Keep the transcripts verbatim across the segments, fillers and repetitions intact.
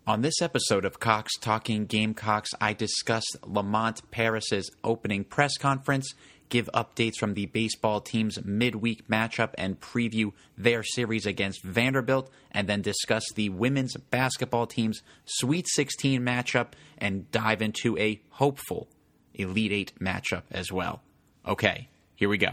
On this episode of Cox Talking Gamecocks, I discuss Lamont Paris's opening press conference, give updates from the baseball team's midweek matchup, and preview their series against Vanderbilt, and then discuss the women's basketball team's Sweet sixteen matchup and dive into a hopeful Elite Eight matchup as well. Okay, here we go.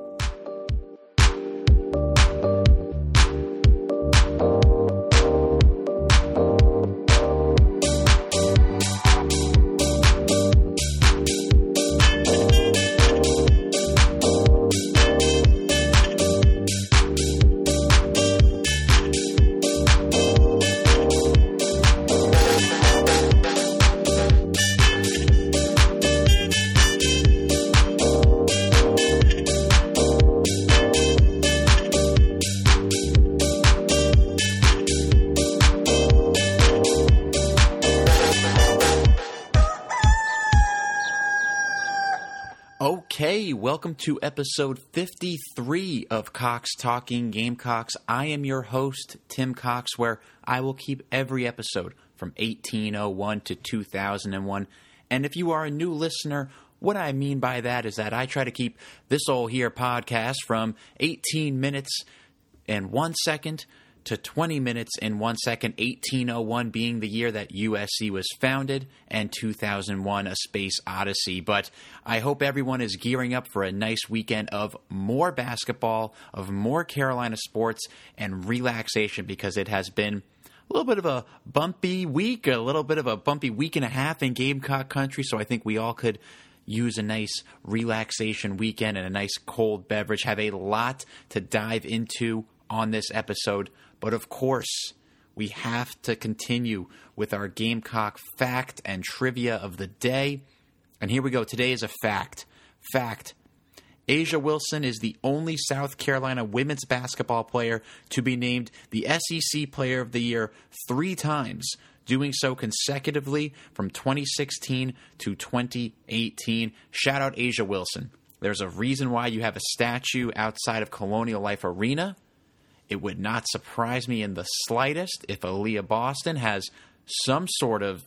Okay, welcome to episode fifty-three of Cox Talking Gamecocks. I am your host, Tim Cox, where I will keep every episode from eighteen oh one to two thousand one. And if you are a new listener, what I mean by that is that I try to keep this old here podcast from eighteen minutes and one second to twenty minutes in one second, eighteen oh one being the year that U S C was founded, and two thousand one, A Space Odyssey. But I hope everyone is gearing up for a nice weekend of more basketball, of more Carolina sports, and relaxation, because it has been a little bit of a bumpy week, a little bit of a bumpy week and a half in Gamecock country, so I think we all could use a nice relaxation weekend and a nice cold beverage. Have a lot to dive into on this episode. But of course, we have to continue with our Gamecock fact and trivia of the day. And here we go. Today is a fact. Fact. A'ja Wilson is the only South Carolina women's basketball player to be named the S E C Player of the Year three times, doing so consecutively from twenty sixteen to twenty eighteen. Shout out A'ja Wilson. There's a reason why you have a statue outside of Colonial Life Arena. It would not surprise me in the slightest if Aaliyah Boston has some sort of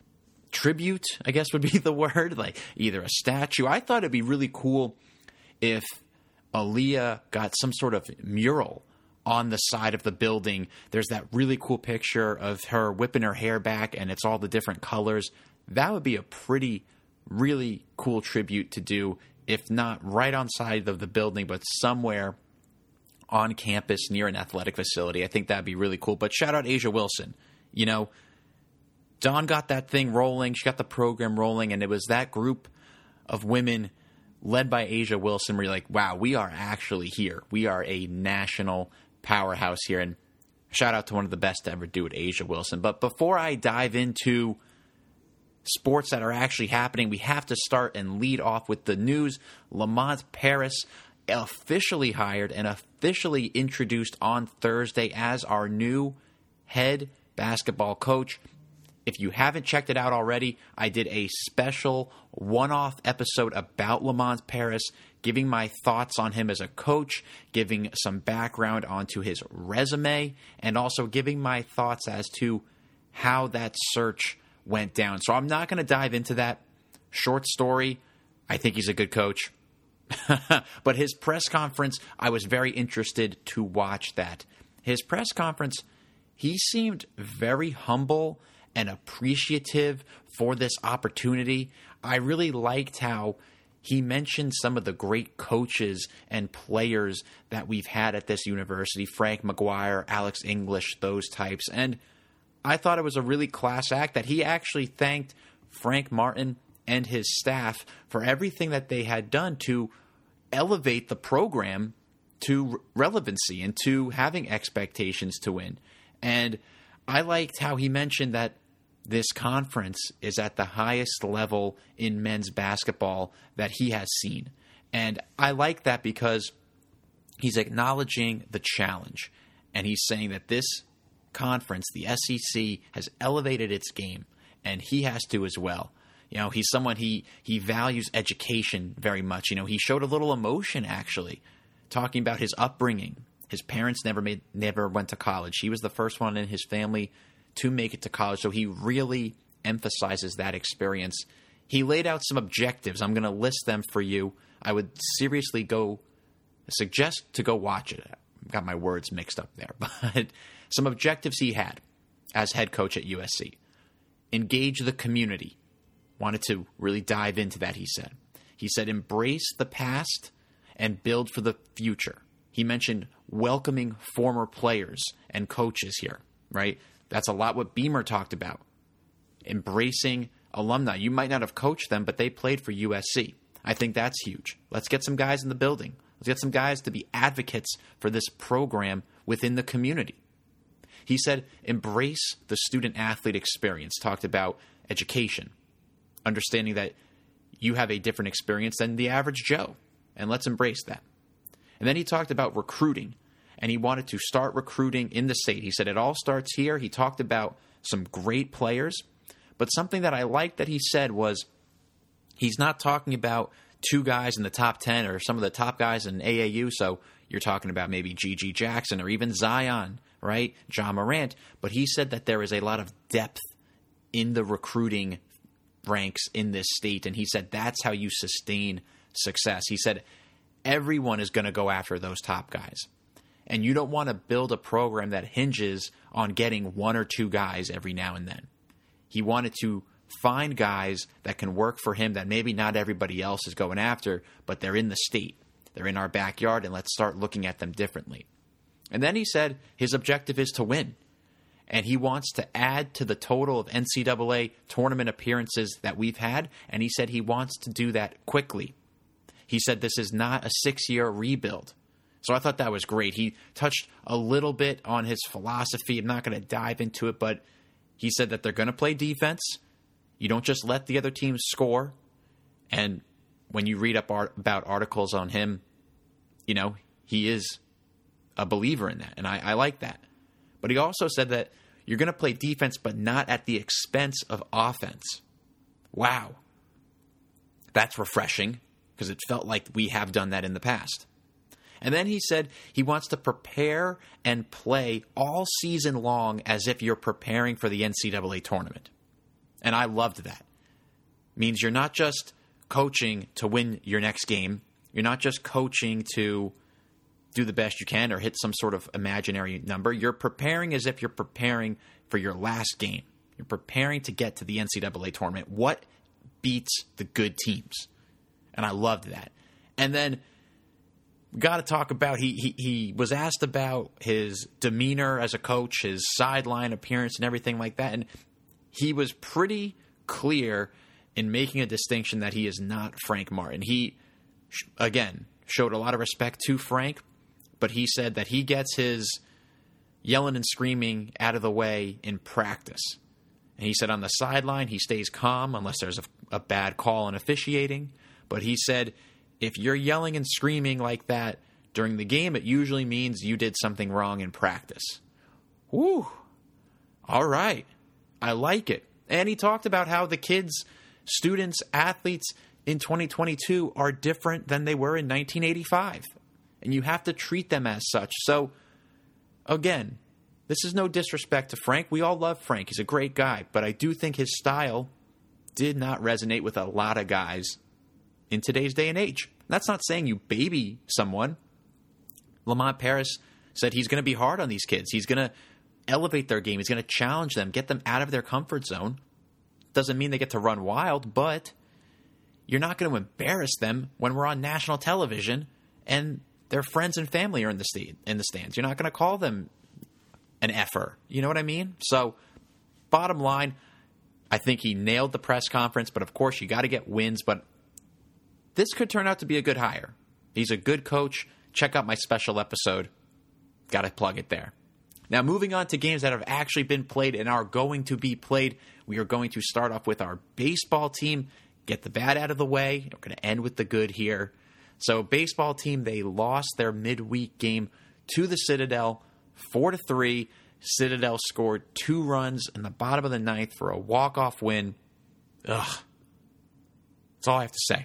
tribute, I guess would be the word, like either a statue. I thought it'd be really cool if Aaliyah got some sort of mural on the side of the building. There's that really cool picture of her whipping her hair back, and it's all the different colors. That would be a pretty, really cool tribute to do, if not right on side of the building, but somewhere on campus near an athletic facility. I think that'd be really cool. But shout out A'ja Wilson. You know, Dawn got that thing rolling. She got the program rolling, and it was that group of women led by A'ja Wilson where you're like, wow, we are actually here. We are a national powerhouse here. And shout out to one of the best to ever do it, A'ja Wilson. But before I dive into sports that are actually happening, we have to start and lead off with the news. Lamont Paris officially hired and officially introduced on Thursday as our new head basketball coach. If you haven't checked it out already, I did a special one-off episode about Lamont Paris, giving my thoughts on him as a coach, giving some background onto his resume, and also giving my thoughts as to how that search went down. So I'm not going to dive into that. Short story, I think he's a good coach. But his press conference, I was very interested to watch that. His press conference, he seemed very humble and appreciative for this opportunity. I really liked how he mentioned some of the great coaches and players that we've had at this university, Frank McGuire, Alex English, those types. And I thought it was a really class act that he actually thanked Frank Martin and his staff for everything that they had done to elevate the program to relevancy and to having expectations to win. And I liked how he mentioned that this conference is at the highest level in men's basketball that he has seen. And I like that because he's acknowledging the challenge. And he's saying that this conference, the S E C, has elevated its game, and he has to as well. You know, he's someone, he he values education very much. You know, he showed a little emotion, actually, talking about his upbringing. His parents never made never went to college. He was the first one in his family to make it to college. So he really emphasizes that experience. He laid out some objectives. I'm going to list them for you. I would seriously go suggest to go watch it. Got my words mixed up there. But some objectives he had as head coach at U S C. Engage the community. Wanted to really dive into that, he said. He said, embrace the past and build for the future. He mentioned welcoming former players and coaches here, right? That's a lot what Beamer talked about. Embracing alumni. You might not have coached them, but they played for U S C. I think that's huge. Let's get some guys in the building. Let's get some guys to be advocates for this program within the community. He said, embrace the student-athlete experience. Talked about education, understanding that you have a different experience than the average Joe, and let's embrace that. And then he talked about recruiting, and he wanted to start recruiting in the state. He said it all starts here. He talked about some great players, but something that I liked that he said was he's not talking about two guys in the top ten or some of the top guys in A A U, so you're talking about maybe G G Jackson or even Zion, right? John Morant. But he said that there is a lot of depth in the recruiting ranks in this state, and he said that's how you sustain success. He said everyone is going to go after those top guys, and you don't want to build a program that hinges on getting one or two guys every now and then. He wanted to find guys that can work for him that maybe not everybody else is going after, but they're in the state. They're in our backyard, and let's start looking at them differently. And then he said his objective is to win. And he wants to add to the total of N C double A tournament appearances that we've had, and he said he wants to do that quickly. He said this is not a six-year rebuild. So I thought that was great. He touched a little bit on his philosophy. I'm not going to dive into it, but he said that they're going to play defense. You don't just let the other team score. And when you read up art- about articles on him, you know, he is a believer in that, and I, I like that. But he also said that you're going to play defense, but not at the expense of offense. Wow. That's refreshing, because it felt like we have done that in the past. And then he said he wants to prepare and play all season long as if you're preparing for the N C double A tournament. And I loved that. Means you're not just coaching to win your next game. You're not just coaching to do the best you can or hit some sort of imaginary number. You're preparing as if you're preparing for your last game. You're preparing to get to the N C double A tournament. What beats the good teams? And I loved that. And then got to talk about, he, he he was asked about his demeanor as a coach, his sideline appearance and everything like that. And he was pretty clear in making a distinction that he is not Frank Martin. He, again, showed a lot of respect to Frank, but he said that he gets his yelling and screaming out of the way in practice. And he said on the sideline, he stays calm unless there's a, a bad call on officiating. But he said, if you're yelling and screaming like that during the game, it usually means you did something wrong in practice. Woo! All right. I like it. And he talked about how the kids, students, athletes in twenty twenty-two are different than they were in nineteen eighty-five. And you have to treat them as such. So, again, this is no disrespect to Frank. We all love Frank. He's a great guy. But I do think his style did not resonate with a lot of guys in today's day and age. That's not saying you baby someone. Lamont Paris said he's going to be hard on these kids. He's going to elevate their game. He's going to challenge them, get them out of their comfort zone. Doesn't mean they get to run wild, but you're not going to embarrass them when we're on national television and their friends and family are in the st- in the stands. You're not going to call them an effer. You know what I mean? So, bottom line, I think he nailed the press conference, but of course you got to get wins, but this could turn out to be a good hire. He's a good coach. Check out my special episode. Got to plug it there. Now, moving on to games that have actually been played and are going to be played, we are going to start off with our baseball team. Get the bad out of the way. We're going to end with the good here. So, baseball team, they lost their midweek game to the Citadel, four to three. Citadel scored two runs in the bottom of the ninth for a walk-off win. Ugh. That's all I have to say.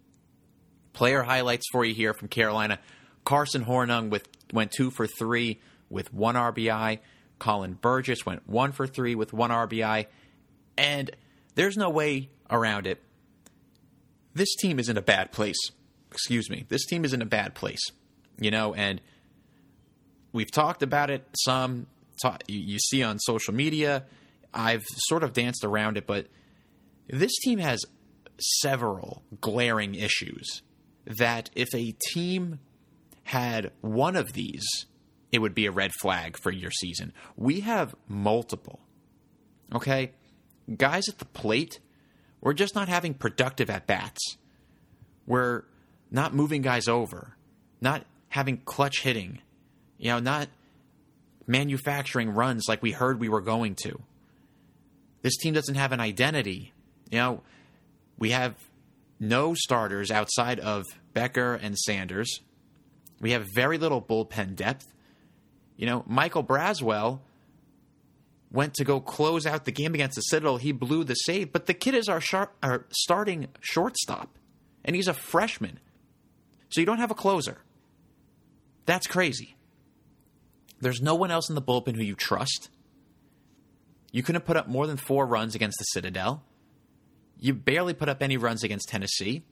Player highlights for you here from Carolina. Carson Hornung with went two for three with one R B I. Colin Burgess went one for three with one R B I. And there's no way around it. This team is in a bad place. Excuse me. This team is in a bad place. You know, and we've talked about it some. Ta- you see on social media. I've sort of danced around it, but this team has several glaring issues that if a team had one of these, it would be a red flag for your season. We have multiple. Okay? Guys at the plate, we're just not having productive at-bats. We're not moving guys over, not having clutch hitting, you know, not manufacturing runs like we heard we were going to. This team doesn't have an identity. You know, we have no starters outside of Becker and Sanders. We have very little bullpen depth. You know, Michael Braswell went to go close out the game against the Citadel. He blew the save, but the kid is our, sharp, our starting shortstop, and he's a freshman. So you don't have a closer. That's crazy. There's no one else in the bullpen who you trust. You couldn't put up more than four runs against the Citadel. You barely put up any runs against Tennessee.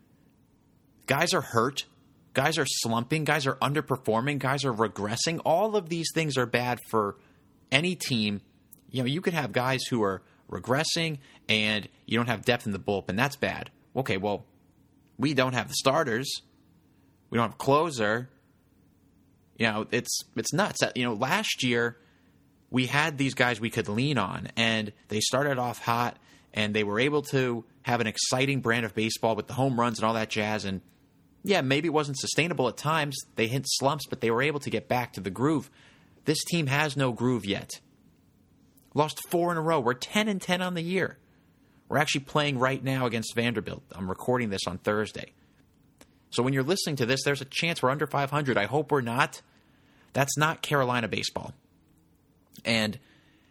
Guys are hurt. Guys are slumping. Guys are underperforming. Guys are regressing. All of these things are bad for any team. You know, you could have guys who are regressing and you don't have depth in the bullpen. That's bad. Okay, well, we don't have the starters. We don't have a closer. You know, it's it's nuts. You know, last year we had these guys we could lean on, and they started off hot, and they were able to have an exciting brand of baseball with the home runs and all that jazz. And yeah, maybe it wasn't sustainable at times. They hit slumps, but they were able to get back to the groove. This team has no groove yet. Lost four in a row. We're ten and ten on the year. We're actually playing right now against Vanderbilt. I'm recording this on Thursday. So when you're listening to this, there's a chance we're under five hundred. I hope we're not. That's not Carolina baseball. And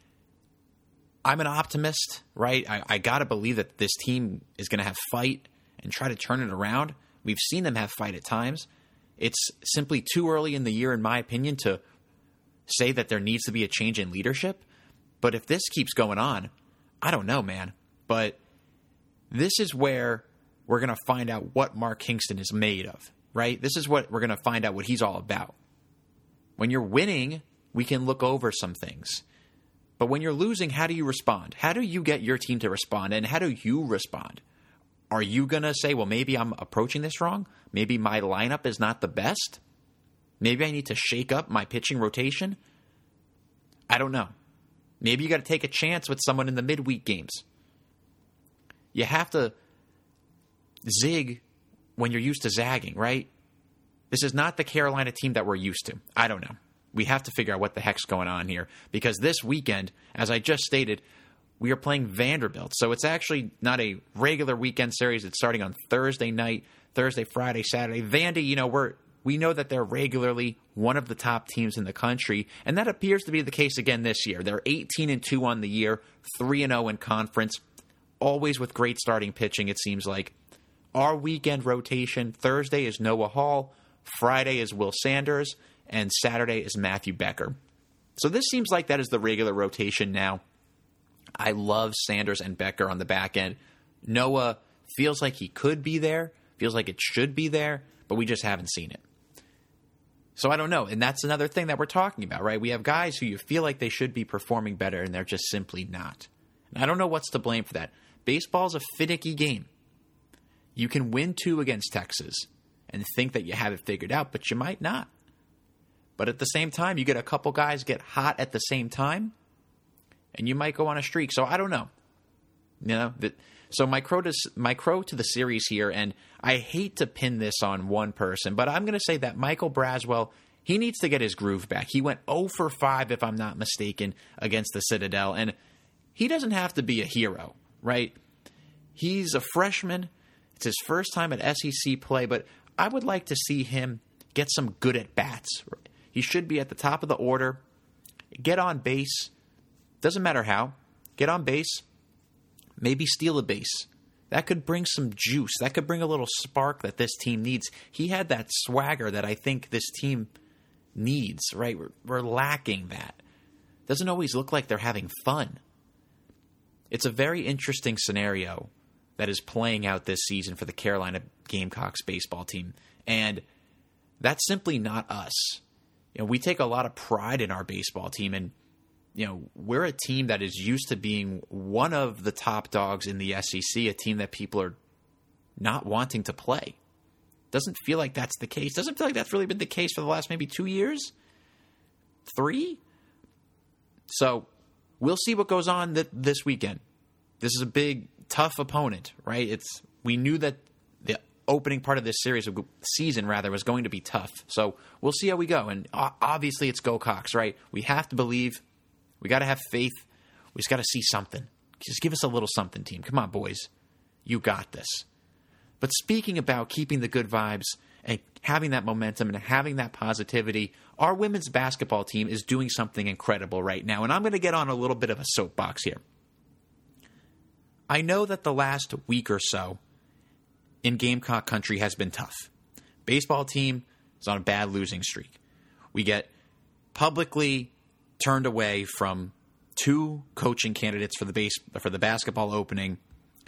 I'm an optimist, right? I, I got to believe that this team is going to have fight and try to turn it around. We've seen them have fight at times. It's simply too early in the year, in my opinion, to say that there needs to be a change in leadership. But if this keeps going on, I don't know, man. But this is where we're going to find out what Mark Kingston is made of, right? This is what we're going to find out what he's all about. When you're winning, we can look over some things. But when you're losing, how do you respond? How do you get your team to respond? And how do you respond? Are you going to say, well, maybe I'm approaching this wrong? Maybe my lineup is not the best? Maybe I need to shake up my pitching rotation? I don't know. Maybe you got to take a chance with someone in the midweek games. You have to zig when you're used to zagging, right? This is not the Carolina team that we're used to. I don't know. We have to figure out what the heck's going on here. Because this weekend, as I just stated, we are playing Vanderbilt. So it's actually not a regular weekend series. It's starting on Thursday night, Thursday, Friday, Saturday. Vandy, you know, we're we know that they're regularly one of the top teams in the country, and that appears to be the case again this year. They're eighteen and two on the year, three and oh in conference, always with great starting pitching, it seems like. Our weekend rotation, Thursday is Noah Hall, Friday is Will Sanders, and Saturday is Matthew Becker. So this seems like that is the regular rotation now. I love Sanders and Becker on the back end. Noah feels like he could be there, feels like it should be there, but we just haven't seen it. So I don't know, and that's another thing that we're talking about, right? We have guys who you feel like they should be performing better, and they're just simply not. And I don't know what's to blame for that. Baseball's a finicky game. You can win two against Texas and think that you have it figured out, but you might not. But at the same time, you get a couple guys get hot at the same time, and you might go on a streak. So I don't know. You know, that, so my crow, to, my crow to the series here, and I hate to pin this on one person, but I'm going to say that Michael Braswell, he needs to get his groove back. He went oh for five, if I'm not mistaken, against the Citadel, and he doesn't have to be a hero, right? He's a freshman. It's his first time at S E C play, but I would like to see him get some good at-bats. He should be at the top of the order. Get on base. Doesn't matter how. Get on base. Maybe steal a base. That could bring some juice. That could bring a little spark that this team needs. He had that swagger that I think this team needs, right? We're, we're lacking that. doesn't always look like they're having fun. It's a very interesting scenario that is playing out this season for the Carolina Gamecocks baseball team. And that's simply not us. You know, we take a lot of pride in our baseball team, and you know, we're a team that is used to being one of the top dogs in the S E C, a team that people are not wanting to play. Doesn't feel like that's the case. Doesn't feel like that's really been the case for the last maybe two years? Three? So we'll see what goes on th- this weekend. This is a big, tough opponent, right? It's we knew that the opening part of this series, season rather, was going to be tough. So we'll see how we go. And obviously it's Go Cox, right? We have to believe. We got to have faith. We just got to see something. Just give us a little something, team. Come on, boys. You got this. But speaking about keeping the good vibes and having that momentum and having that positivity, our women's basketball team is doing something incredible right now. And I'm going to get on a little bit of a soapbox here. I know that the last week or so in Gamecock country has been tough. Baseball team is on a bad losing streak. We get publicly turned away from two coaching candidates for the base for the basketball opening.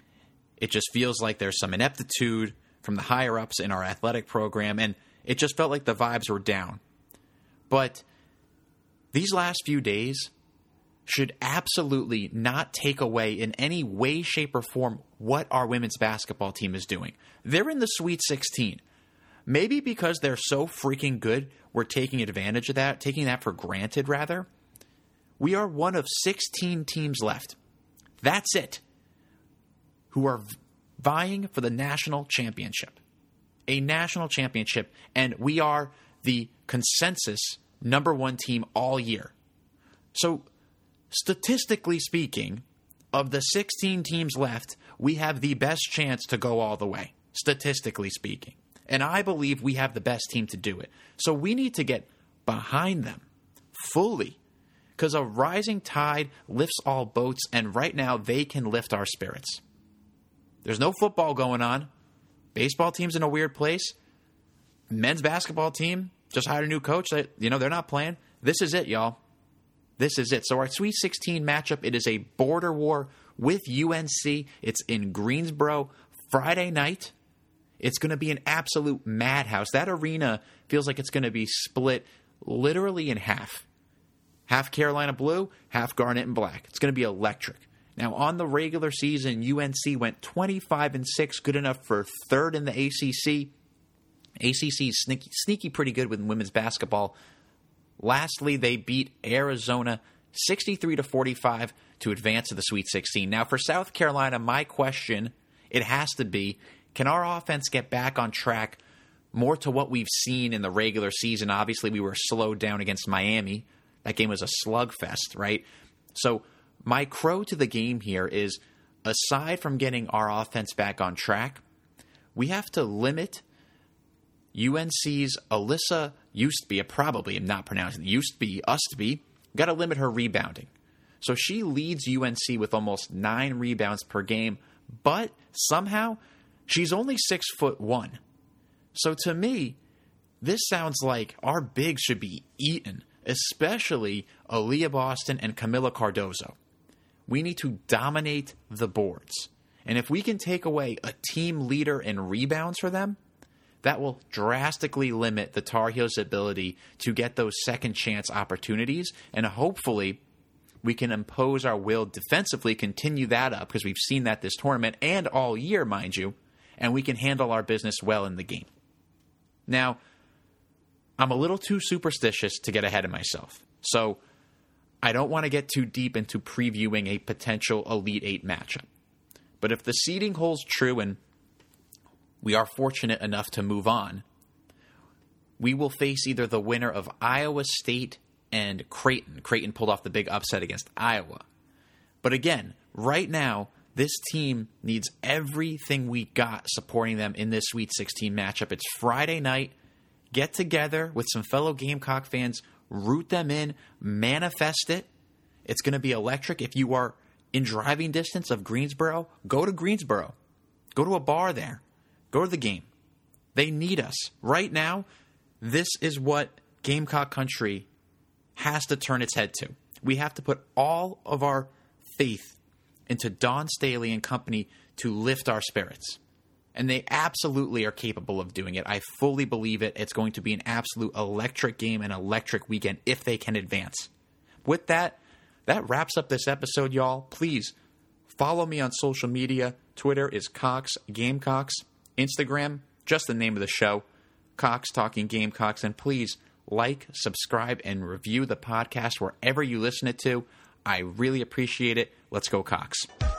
It just feels like there's some ineptitude from the higher-ups in our athletic program, and it just felt like the vibes were down. But these last few days should absolutely not take away in any way, shape, or form what our women's basketball team is doing. They're in the Sweet sixteen. Maybe because they're so freaking good, we're taking advantage of that, taking that for granted, rather. We are one of sixteen teams left. That's it. Who are vying for the national championship. A national championship, and we are the consensus number one team all year. So, statistically speaking, of the sixteen teams left, we have the best chance to go all the way, statistically speaking. And I believe we have the best team to do it. So we need to get behind them fully, because a rising tide lifts all boats, and right now they can lift our spirits. There's no football going on. Baseball team's in a weird place. Men's basketball team just hired a new coach. That, you know, they're not playing. This is it, y'all. This is it. So our Sweet sixteen matchup, it is a border war with U N C. It's in Greensboro Friday night. It's going to be an absolute madhouse. That arena feels like it's going to be split literally in half. Half Carolina blue, half Garnet and black. It's going to be electric. Now, on the regular season, U N C went twenty-five and six, good enough for third in the A C C. A C C is sneaky, sneaky pretty good with women's basketball. Lastly, they beat Arizona sixty-three to forty-five to advance to the Sweet sixteen. Now, for South Carolina, my question, it has to be, can our offense get back on track more to what we've seen in the regular season? Obviously, we were slowed down against Miami. That game was a slugfest, right? So my crow to the game here is, aside from getting our offense back on track, we have to limit U N C's Alyssa Ustby, probably I'm not pronouncing it, Ustby, Ustby, got to limit her rebounding. So she leads U N C with almost nine rebounds per game, but somehow she's only six foot one. So to me, this sounds like our bigs should be eaten, especially Aaliyah Boston and Camila Cardozo. We need to dominate the boards. And if we can take away a team leader in rebounds for them, that will drastically limit the Tar Heels' ability to get those second chance opportunities. And hopefully we can impose our will defensively, continue that up, because we've seen that this tournament and all year, mind you, and we can handle our business well in the game. Now, I'm a little too superstitious to get ahead of myself. So I don't want to get too deep into previewing a potential Elite Eight matchup. But if the seeding holds true and we are fortunate enough to move on, we will face either the winner of Iowa State and Creighton. Creighton pulled off the big upset against Iowa. But again, right now, this team needs everything we got supporting them in this Sweet sixteen matchup. It's Friday night. Get together with some fellow Gamecock fans, root them in, manifest it. It's going to be electric. If you are in driving distance of Greensboro, go to Greensboro. Go to a bar there. Go to the game. They need us. Right now, this is what Gamecock country has to turn its head to. We have to put all of our faith into Dawn Staley and company to lift our spirits. And they absolutely are capable of doing it. I fully believe it. It's going to be an absolute electric game and electric weekend if they can advance. With that, that wraps up this episode, y'all. Please follow me on social media. Twitter is Cox Gamecocks. Instagram, just the name of the show, Cox Talking Gamecocks. And please like, subscribe, and review the podcast wherever you listen it to. I really appreciate it. Let's go, Cox.